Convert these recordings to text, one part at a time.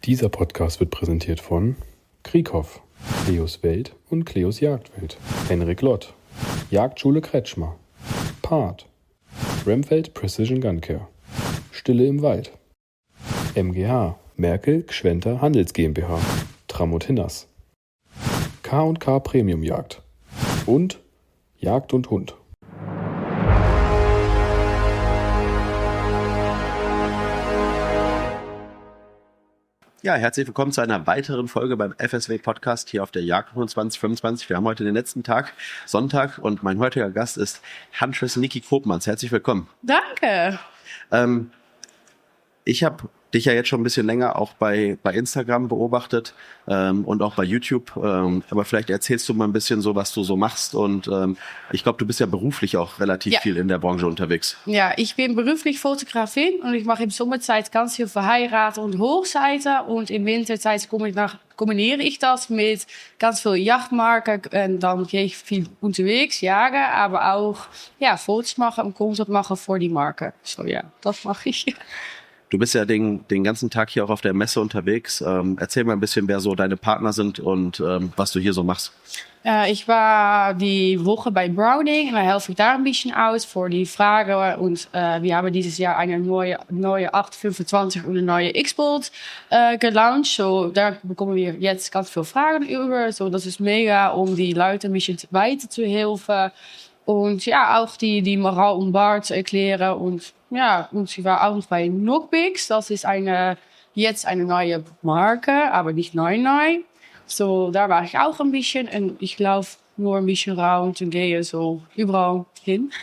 Dieser Podcast wird präsentiert von Krieghoff, Cleos Welt und Cleos Jagdwelt, Henrik Lott, Jagdschule Kretschmer, Part, Remfeld Precision Gun Care, Stille im Wald, MGH, Merkel Gschwenter Handels GmbH, Tramotinas, K&K Premium Jagd und Jagd und Hund. Ja, herzlich willkommen zu einer weiteren Folge beim FSW-Podcast hier auf der Jagdrunde 2025. Wir haben heute den letzten Tag, Sonntag, und mein heutiger Gast ist Huntress Niki Koopmans. Herzlich willkommen. Danke. Ich habe dich ja jetzt schon ein bisschen länger auch bei Instagram beobachtet und auch bei YouTube. Aber vielleicht erzählst du mal ein bisschen so, was du so machst. Und ich glaube, du bist ja beruflich auch relativ viel in der Branche unterwegs. Ja, ich bin beruflich Fotografin und ich mache im Sommerzeit ganz viel Verheiratet und Hochzeiten. Und im Winterzeit kombiniere ich das mit ganz viel Jachtmarken. Und dann gehe ich viel unterwegs, jagen, aber auch Fotos machen und Content machen für die Marke. So ja, das mache ich. Du bist ja den ganzen Tag hier auch auf der Messe unterwegs. Erzähl mal ein bisschen, wer so deine Partner sind und was du hier so machst. Ich war die Woche bei Browning und da helfe ich da ein bisschen aus für die Fragen. Und wir haben dieses Jahr eine neue 825 und eine neue X-Bolt gelauncht. So, da bekommen wir jetzt ganz viel Fragen über. So, das ist mega, um die Leute ein bisschen weiter zu helfen. Und ja, auch die Moral und Bar zu erklären. Und ja, und sie war auch noch bei Knockpicks. Das ist jetzt eine neue Marke, aber nicht neu. So, da war ich auch ein bisschen. Und ich laufe nur ein bisschen rund und gehe so überall hin.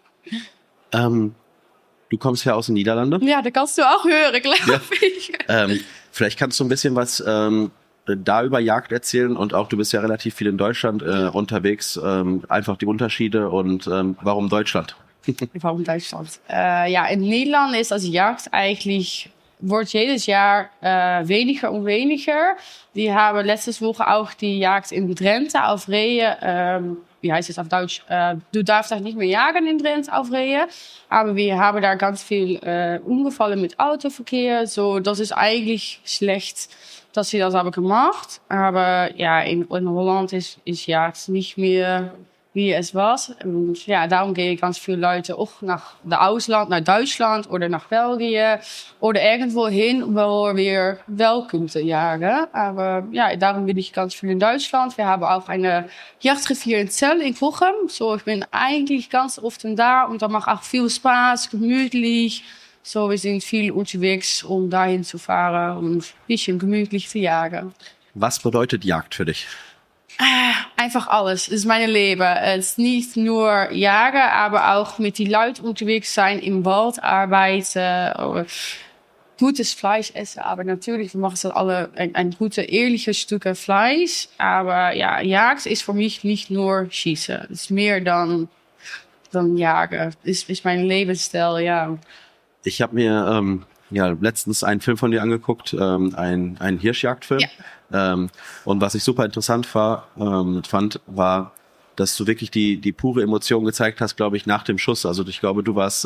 Du kommst ja aus den Niederlanden. Ja, da kannst du auch hören, glaube ich. Vielleicht kannst du ein bisschen was da über Jagd erzählen und auch du bist ja relativ viel in Deutschland unterwegs. Einfach die Unterschiede und warum Deutschland? Warum Deutschland? In Nederland ist als Jagd eigentlich, wordt jedes Jahr weniger und weniger. Die haben letzte Woche auch die Jagd in Drenthe auf Rehe. Wie heißt es auf Deutsch? Du darfst auch nicht mehr jagen in Drenthe auf Rehe. Aber wir haben da ganz viel Unfälle mit Autoverkehr. So, das ist eigentlich schlecht, dass sie das haben gemacht. Aber ja, in Holland ist Jagd nicht mehr wie es was. Und ja, darum gehen ganz viele Leute auch nach Ausland, nach Deutschland oder nach Belgien oder irgendwo hin, wo wir wel kunnen jagen. Aber ja, darum bin ich ganz viel in Deutschland. Wir haben auch eine Jagdrevier in Zell in Kochem. So, ich bin eigentlich ganz oft da und da macht auch viel Spaß, gemütlich. So, wir sind viel unterwegs, um dahin zu fahren und ein bisschen gemütlich zu jagen. Was bedeutet Jagd für dich? Einfach alles. Es ist mein Leben. Es ist nicht nur jagen, aber auch mit die Leuten unterwegs sein, im Wald arbeiten, gutes Fleisch essen. Aber natürlich, wir machen es alle ein gute, ehrliches Stück Fleisch. Aber ja, Jagd ist für mich nicht nur schießen. Es ist mehr dann jagen. Es ist mein Lebensstil, ja. Ich habe mir letztens einen Film von dir angeguckt, einen Hirschjagdfilm. Ja. Und was ich super interessant fand, war, dass du wirklich die pure Emotion gezeigt hast, glaube ich, nach dem Schuss. Also ich glaube, du warst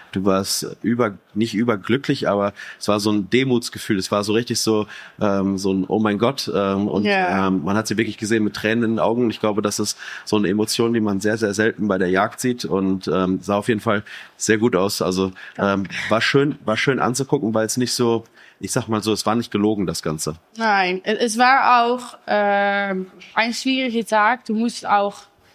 nicht überglücklich, aber es war so ein Demutsgefühl. Es war so richtig so ein Oh mein Gott. Man hat sie wirklich gesehen mit Tränen in den Augen. Und ich glaube, das ist so eine Emotion, die man sehr, sehr selten bei der Jagd sieht und sah auf jeden Fall sehr gut aus. Also war schön anzugucken, weil es nicht so, ich sag mal so, es war nicht gelogen, das Ganze. Nein, es war auch ein schwieriger Tag. Du musst auch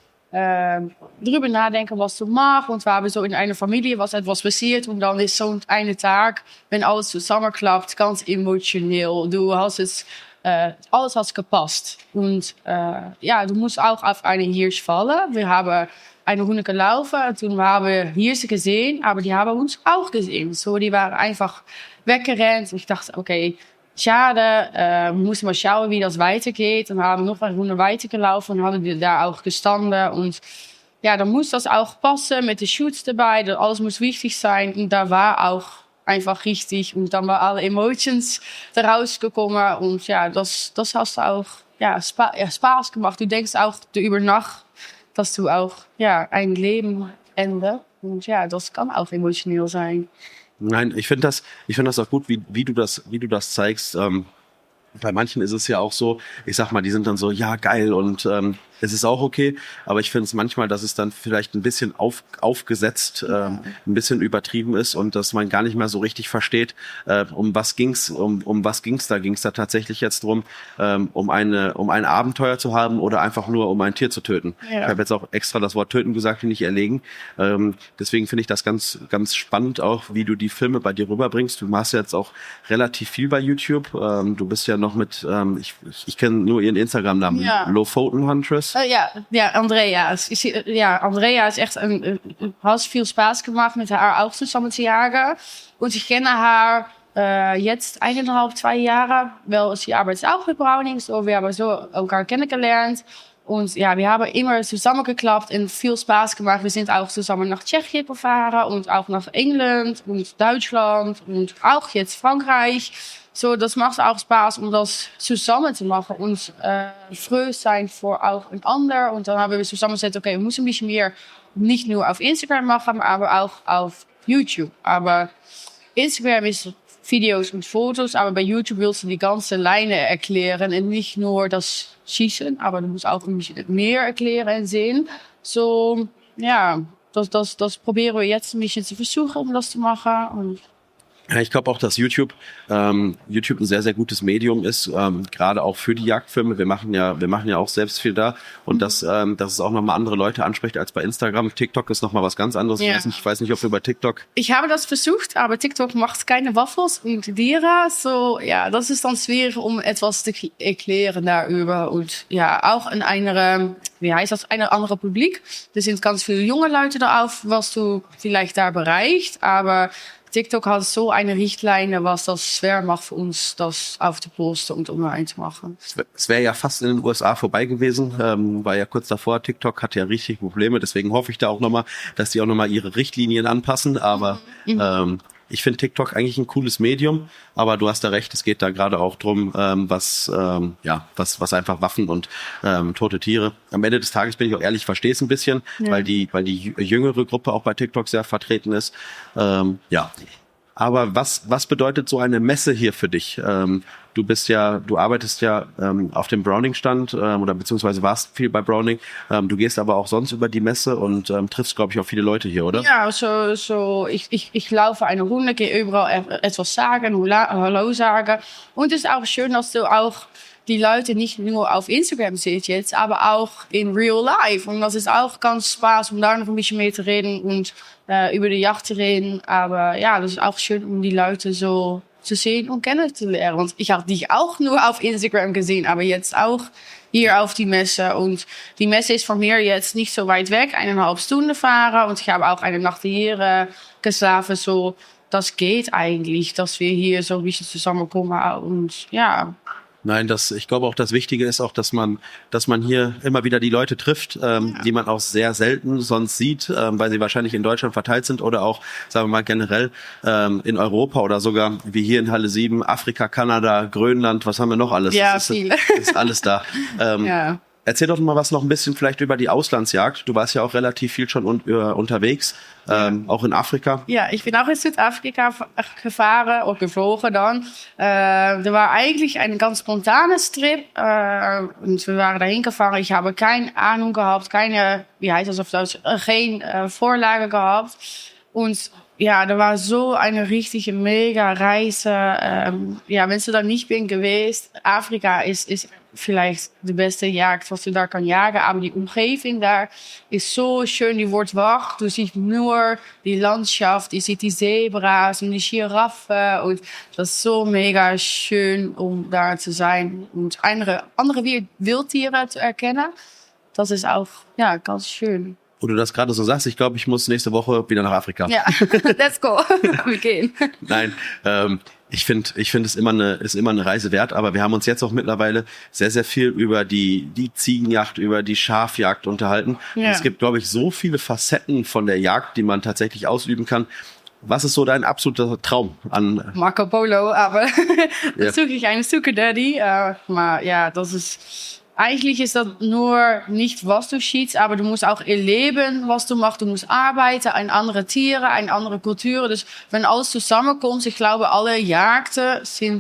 drüber nadenken, was du machst. Und wir haben so in einer Familie was etwas passiert. Und dann ist so ein Tag, wenn alles zusammenklappt, ganz emotionell. Du hast es, alles hat gepasst. Und du musst auch auf einen Hirsch fallen. Wir haben eine Runde gelaufen. Toen haben wir Hirsche gesehen, aber die haben uns auch gesehen. So, die waren einfach weggerannt. Ich dachte, okay, schade, wir mussten mal schauen, wie das weitergeht. Und haben noch eine Runde weitergelaufen und haben wir da auch gestanden. Und ja, dann muss das auch passen mit den Shoots dabei. Alles muss wichtig sein. Und da war auch einfach richtig. Und dann waren alle Emotions daraus gekommen. Und ja, das hast auch Spaß gemacht. Du denkst auch über Nacht, dass du auch ein Leben ende. Und ja, das kann auch emotionell sein. Nein, ich finde das auch gut, wie du das zeigst. bei manchen ist es ja auch so, ich sag mal, die sind dann so, ja, geil und es ist auch okay, aber ich finde es manchmal, dass es dann vielleicht ein bisschen aufgesetzt, ein bisschen übertrieben ist und dass man gar nicht mehr so richtig versteht, um was ging's, um was ging's da? Ging's da tatsächlich jetzt drum, um ein Abenteuer zu haben oder einfach nur um ein Tier zu töten? Ja. Ich habe jetzt auch extra das Wort töten gesagt, nicht erlegen. Deswegen finde ich das ganz, ganz spannend auch, wie du die Filme bei dir rüberbringst. Du machst ja jetzt auch relativ viel bei YouTube. Du bist ja noch mit, ich kenne nur ihren Instagram-Namen, Lofoten Huntress. Andrea. Andrea ist echt hast viel Spaß gemacht, mit haar auch zusammen zu jagen. Und ich kenne haar jetzt 1,5, 2 Jahre, weil sie arbeitet auch mit Brownings. So, wir haben so elkaar kennengelernt. Und ja, wir haben immer zusammengeklappt und viel Spaß gemacht. Wir sind auch zusammen nach Tschechien gefahren und auch nach England und Deutschland und auch jetzt Frankreich. So, das macht auch Spaß, um das zusammen zu machen und froh sein für auch ein ander. Und dann haben wir zusammen gesagt, okay, wir müssen ein bisschen mehr nicht nur auf Instagram machen, aber auch auf YouTube. Aber Instagram ist Videos und Fotos, aber bei YouTube willst du die ganze Lijnen erklären und nicht nur das Schießen, aber du musst auch ein bisschen mehr erklären und sehen. So, ja, das probieren wir jetzt ein bisschen zu versuchen, um das zu machen. Und ja, ich glaube auch, dass YouTube ein sehr, sehr gutes Medium ist, gerade auch für die Jagdfilme. Wir machen ja auch selbst viel da und dass es auch nochmal andere Leute anspricht als bei Instagram. TikTok ist nochmal was ganz anderes. Ja. Ich weiß nicht, ob wir bei TikTok... Ich habe das versucht, aber TikTok macht keine Waffels und Dieren. So, ja, das ist dann schwierig, um etwas zu erklären darüber. Und ja, auch in eine andere Publik. Da sind ganz viele junge Leute drauf, was du vielleicht da bereicht, aber TikTok hat so eine Richtlinie, was das schwer macht für uns, das auf die Posten und online zu machen. Es wäre ja fast in den USA vorbei gewesen, war ja kurz davor. TikTok hat ja richtig Probleme, deswegen hoffe ich da auch nochmal, dass die auch nochmal ihre Richtlinien anpassen. Aber ich finde TikTok eigentlich ein cooles Medium, aber du hast da recht, es geht da gerade auch drum, was einfach Waffen und tote Tiere. Am Ende des Tages bin ich auch ehrlich, ich verstehe es ein bisschen, weil die jüngere Gruppe auch bei TikTok sehr vertreten ist. Aber was bedeutet so eine Messe hier für dich? Du arbeitest ja auf dem Browning-Stand oder beziehungsweise warst viel bei Browning. Du gehst aber auch sonst über die Messe und triffst, glaube ich, auch viele Leute hier, oder? Ja, ich laufe eine Runde, gehe überall etwas sagen, Hallo sagen. Und es ist auch schön, dass du auch die Leute nicht nur auf Instagram siehst jetzt, aber auch in real life. Und das ist auch ganz Spaß, um da noch ein bisschen mehr zu reden und über die Jagd zu reden. Aber ja, das ist auch schön, um die Leute so zu sehen und kennenzulernen. Want ich habe dich auch nur auf Instagram gesehen, aber jetzt auch hier auf die Messe. Und die Messe ist von mir jetzt nicht so weit weg, 1,5 Stunden fahren. Und ich habe auch eine Nacht hier geschlafen. So, das geht eigentlich, dass wir hier so ein bisschen zusammenkommen. Und ja. Nein, ich glaube auch, das Wichtige ist auch, dass man hier immer wieder die Leute trifft, die man auch sehr selten sonst sieht, weil sie wahrscheinlich in Deutschland verteilt sind oder auch, sagen wir mal, generell in Europa oder sogar wie hier in Halle 7, Afrika, Kanada, Grönland, was haben wir noch alles? Ja, viel. Ist alles da. Ja. Erzähl doch mal noch ein bisschen vielleicht über die Auslandsjagd. Du warst ja auch relativ viel schon unterwegs, auch in Afrika. Ja, ich bin auch in Südafrika gefahren oder geflogen dann. Da war eigentlich ein ganz spontanes Trip. Und wir waren dahin gefahren. Ich habe keine Ahnung gehabt, keine Vorlage gehabt. Und ja, da war so eine richtige mega Reise. Wenn du da nicht bent geweest, Afrika ist vielleicht de beste Jagd, was du da kan jagen. Aber die Umgebung daar ist so schön, die wordt wach. Du siehst nur die Landschaft, je ziet die Zebra's und die Giraffen. Und das ist so mega schön, um da zu sein. Und andere Wildtiere zu erkennen. Das ist auch, ja, ganz schön. Wo du das gerade so sagst, ich glaube, ich muss nächste Woche wieder nach Afrika. Ja, let's go. Wir gehen. Nein, ich finde, es immer eine Reise wert, aber wir haben uns jetzt auch mittlerweile sehr, sehr viel über die Ziegenjagd, über die Schafjagd unterhalten. Ja. Und es gibt, glaube ich, so viele Facetten von der Jagd, die man tatsächlich ausüben kann. Was ist so dein absoluter Traum an Marco Polo? Aber dann suche ich einen Sugar Daddy. Maar ja, das ist... Eigentlich ist das nur nicht, was du schießt, aber du musst auch erleben, was du machst. Du musst arbeiten, ein andere Tiere, eine andere Kultur. Dus wenn alles zusammenkommt, ich glaube, alle Jagden sind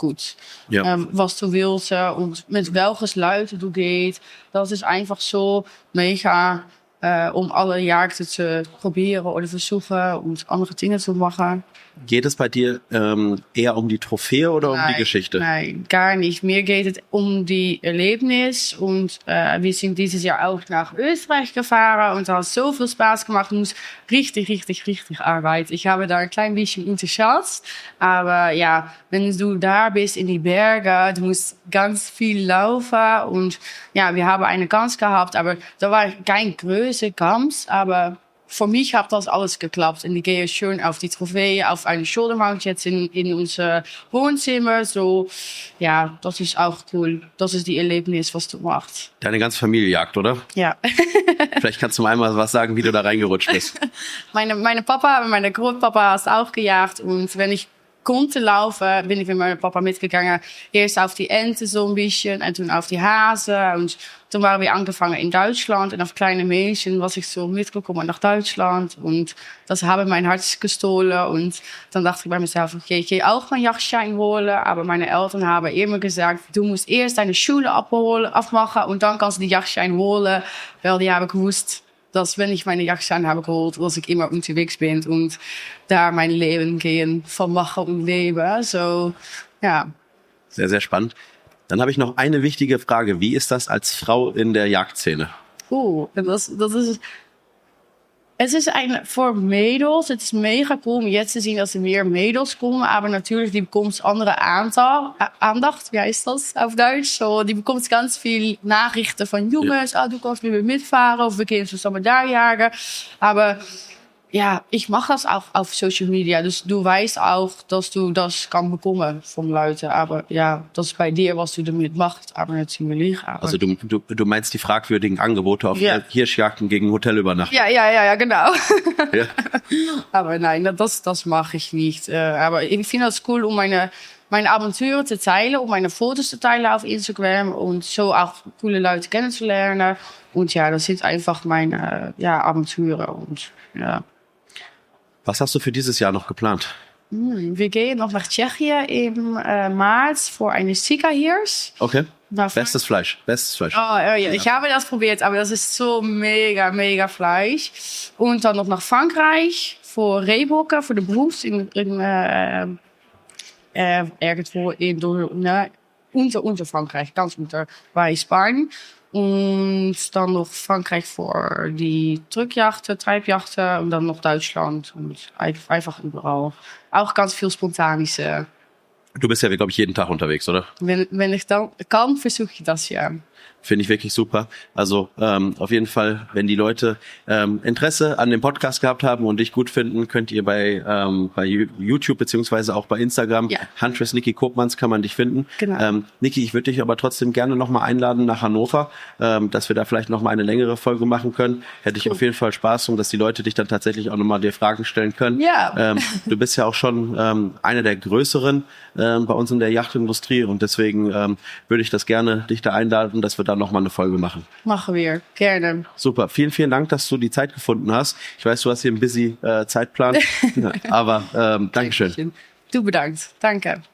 gut, was du willst und mit welches Leute du gehst. Das ist einfach so mega, um alle Jagden zu probieren oder versuchen und andere Dinge zu machen. Geht es bei dir eher um die Trophäe oder um die Geschichte? Nein, gar nicht. Mir geht es um die Erlebnis und wir sind dieses Jahr auch nach Österreich gefahren und da hat so viel Spaß gemacht. Ich muss richtig arbeiten. Ich habe da ein klein bisschen unterschätzt, aber ja, wenn du da bist in die Berge, du musst ganz viel laufen und ja, wir haben eine Gans gehabt, aber da war kein größer Gans, aber für mich hat das alles geklappt. Und ich gehe schön auf die Trophäe, auf eine Shouldermount jetzt in unser Wohnzimmer. So, ja, das ist auch cool. Das ist die Erlebnis, was du machst. Deine ganze Familie jagt, oder? Ja. Vielleicht kannst du mal einmal was sagen, wie du da reingerutscht bist. Meine Papa, meine Großpapa hat auch gejagt. Und wenn ich konnte laufen, bin ich mit meinem Papa mitgegangen. Erst auf die Ente so ein bisschen und dann auf die Hase. Und dann waren wir angefangen in Deutschland und auf kleine Mädchen, was ich so mitgekommen nach Deutschland. Und das habe mein Herz gestohlen. Und dann dachte ich bei mir selbst, okay, ich gehe auch meinen Jagdschein holen. Aber meine Eltern haben immer gesagt, du musst erst deine Schule afmachen und dann kannst du die Jagdschein holen. Weil die haben gewusst, dass wenn ich meine Jagdschein habe geholt, dass ich immer unterwegs bin und da mein Leben gehen von machen und leben. So, ja. Sehr, sehr spannend. Dann habe ich noch eine wichtige Frage. Wie ist das als Frau in der Jagdszene? Das ist, es ist voor Mädels, het is mega cool om jetzt zu sehen, dass mehr Mädels kommen, aber natürlich, die bekommst andere Aandacht, wie heißt das auf Deutsch? So, die bekommst ganz viel Nachrichten von Jungs, du kannst mit mir mitfahren, of wir gehen zusammen da jagen. Aber ja, ich mache das auch auf Social Media. Dus du weißt auch, dass du das kann bekommen von Leuten. Aber ja, das ist bei dir, was du damit machst. Aber natürlich. Aber also du meinst die fragwürdigen Angebote auf Hirschjagden gegen Hotelübernachtung? Ja, genau. Ja. Aber nein, das mache ich nicht. Aber ich finde das cool, um meine Abenteuer zu teilen, um meine Fotos zu teilen auf Instagram und so auch coole Leute kennenzulernen. Und ja, das sind einfach meine Abenteuer und ja. Was hast du für dieses Jahr noch geplant? Wir gehen noch nach Tschechien im März für eine Sika-Hirsch. Okay. Bestes Fleisch. Oh ja. Ich habe das probiert, aber das ist so mega Fleisch. Und dann noch nach Frankreich für Rehbocken, für den Beruf irgendwo unter Frankreich, ganz unter bei Spanien. Und dann noch Frankreich für die Drückjachten, Treibjachten und dann noch Deutschland und einfach überall. Auch ganz viel Spontanische. Du bist ja, glaube ich, jeden Tag unterwegs, oder? Wenn ich dann kann, versuche ich das ja. Finde ich wirklich super. Also auf jeden Fall, wenn die Leute Interesse an dem Podcast gehabt haben und dich gut finden, könnt ihr bei YouTube beziehungsweise auch bei Instagram, Huntress Niki Koopmans, kann man dich finden. Genau. Niki, ich würde dich aber trotzdem gerne nochmal einladen nach Hannover, dass wir da vielleicht nochmal eine längere Folge machen können. Hätte ich auf jeden Fall Spaß drum, dass die Leute dich dann tatsächlich auch nochmal dir Fragen stellen können. Ja. Du bist ja auch schon einer der größeren bei uns in der Yachtindustrie und deswegen würde ich das gerne dich da einladen, dass wir da nochmal eine Folge machen. Machen wir, gerne. Super, vielen Dank, dass du die Zeit gefunden hast. Ich weiß, du hast hier einen busy Zeitplan, aber Dankeschön. Du bedankt, danke.